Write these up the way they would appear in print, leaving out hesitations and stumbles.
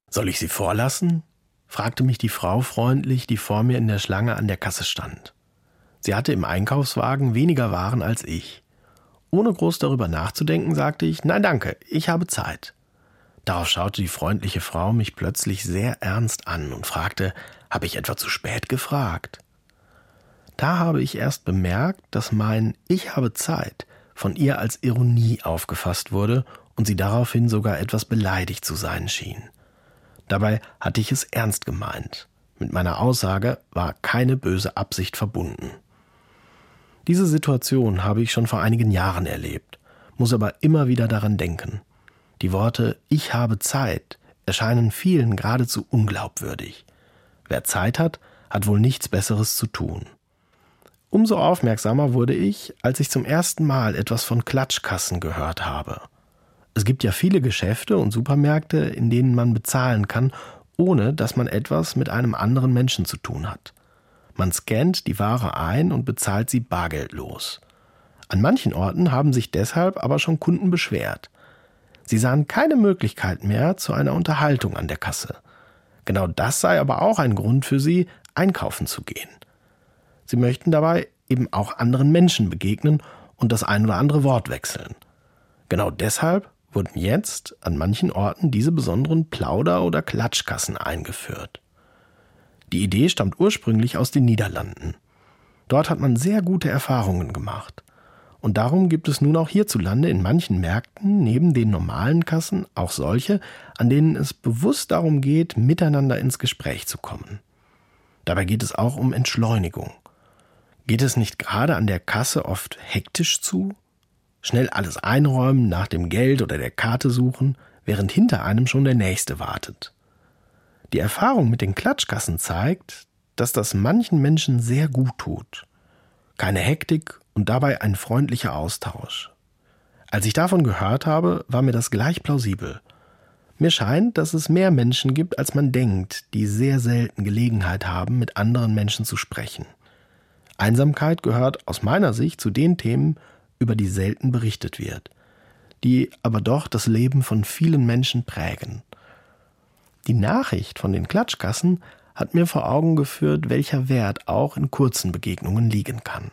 Soll ich Sie vorlassen?, fragte mich die Frau freundlich, die vor mir in der Schlange an der Kasse stand. Sie hatte im Einkaufswagen weniger Waren als ich. Ohne groß darüber nachzudenken, sagte ich: Nein, danke, ich habe Zeit. Darauf schaute die freundliche Frau mich plötzlich sehr ernst an und fragte: Habe ich etwa zu spät gefragt? Da habe ich erst bemerkt, dass mein »Ich habe Zeit« von ihr als Ironie aufgefasst wurde und sie daraufhin sogar etwas beleidigt zu sein schien. Dabei hatte ich es ernst gemeint. Mit meiner Aussage war keine böse Absicht verbunden. Diese Situation habe ich schon vor einigen Jahren erlebt, muss aber immer wieder daran denken. Die Worte »Ich habe Zeit« erscheinen vielen geradezu unglaubwürdig. Wer Zeit hat, hat wohl nichts Besseres zu tun. Umso aufmerksamer wurde ich, als ich zum ersten Mal etwas von Klatschkassen gehört habe. Es gibt ja viele Geschäfte und Supermärkte, in denen man bezahlen kann, ohne dass man etwas mit einem anderen Menschen zu tun hat. Man scannt die Ware ein und bezahlt sie bargeldlos. An manchen Orten haben sich deshalb aber schon Kunden beschwert. Sie sahen keine Möglichkeit mehr zu einer Unterhaltung an der Kasse. Genau das sei aber auch ein Grund für sie, einkaufen zu gehen. Sie möchten dabei eben auch anderen Menschen begegnen und das ein oder andere Wort wechseln. Genau deshalb wurden jetzt an manchen Orten diese besonderen Plauder- oder Klatschkassen eingeführt. Die Idee stammt ursprünglich aus den Niederlanden. Dort hat man sehr gute Erfahrungen gemacht. Und darum gibt es nun auch hierzulande in manchen Märkten neben den normalen Kassen auch solche, an denen es bewusst darum geht, miteinander ins Gespräch zu kommen. Dabei geht es auch um Entschleunigung. Geht es nicht gerade an der Kasse oft hektisch zu? Schnell alles einräumen, nach dem Geld oder der Karte suchen, während hinter einem schon der Nächste wartet. Die Erfahrung mit den Klatschkassen zeigt, dass das manchen Menschen sehr gut tut. Keine Hektik und dabei ein freundlicher Austausch. Als ich davon gehört habe, war mir das gleich plausibel. Mir scheint, dass es mehr Menschen gibt, als man denkt, die sehr selten Gelegenheit haben, mit anderen Menschen zu sprechen. Einsamkeit gehört aus meiner Sicht zu den Themen, über die selten berichtet wird, die aber doch das Leben von vielen Menschen prägen. Die Nachricht von den Klatschkassen hat mir vor Augen geführt, welcher Wert auch in kurzen Begegnungen liegen kann.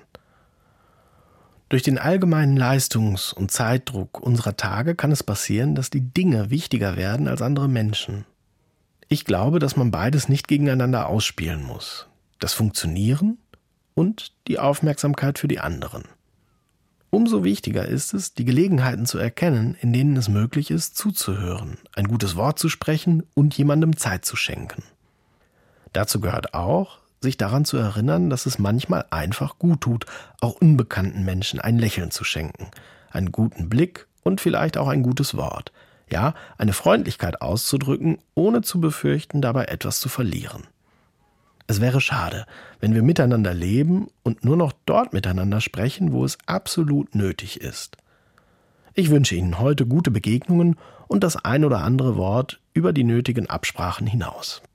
Durch den allgemeinen Leistungs- und Zeitdruck unserer Tage kann es passieren, dass die Dinge wichtiger werden als andere Menschen. Ich glaube, dass man beides nicht gegeneinander ausspielen muss. Das Funktionieren und die Aufmerksamkeit für die anderen. Umso wichtiger ist es, die Gelegenheiten zu erkennen, in denen es möglich ist, zuzuhören, ein gutes Wort zu sprechen und jemandem Zeit zu schenken. Dazu gehört auch, sich daran zu erinnern, dass es manchmal einfach gut tut, auch unbekannten Menschen ein Lächeln zu schenken, einen guten Blick und vielleicht auch ein gutes Wort. Ja, eine Freundlichkeit auszudrücken, ohne zu befürchten, dabei etwas zu verlieren. Es wäre schade, wenn wir miteinander leben und nur noch dort miteinander sprechen, wo es absolut nötig ist. Ich wünsche Ihnen heute gute Begegnungen und das ein oder andere Wort über die nötigen Absprachen hinaus.